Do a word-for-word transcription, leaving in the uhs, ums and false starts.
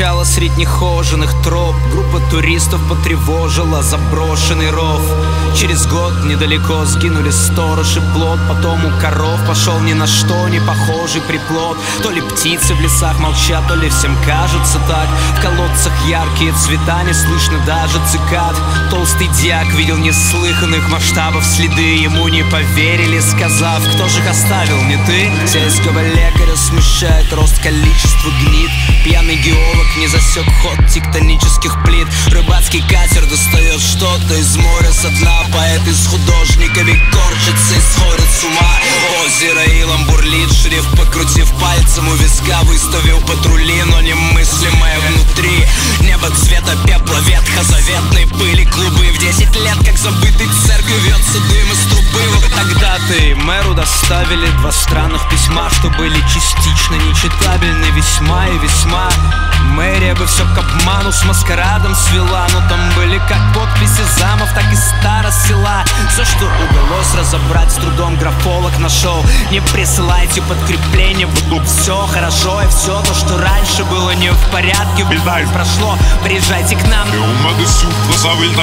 Начало средь нехоженных троп. Группа туристов потревожила заброшенный ров. Через год недалеко сгинули сторож и плот. Потом у коров пошел ни на что не похожий приплод. То ли птицы в лесах молчат, то ли всем кажется так. В колодцах яркие цвета, не слышно даже цикад. Толстый дьяк видел неслыханных масштабов следы. Ему не поверили, сказав: кто же их оставил, не ты? Сельского лекаря смущает рост количества гнид. Пьяный геолог не засек ход тектонических плит. Рыбацкий катер достает что-то из моря со дна. Поэт из художниками корчится и сходит с ума. Озеро илом бурлит, шрифт покрутив пальцем у виска, выставил патрули, но немыслимое внутри. Небо цвета пепла, ветхозаветной пыли, клубы. В десять лет, как забытой церкви, вьется дым из трубы. Вот тогда-то и мэру доставили два странных письма, что были частично нечитабельны весьма и весьма. Мэрия бы все к обману с маскарадом свела, но там были как подписи замов, так и старост села. Все, что удалось разобрать, с трудом графолог нашел. Не присылайте подкрепление, вдруг все хорошо. И все то, что раньше было не в порядке, вновь прошло. Приезжайте к нам. Et on m'a dessus, toi ça will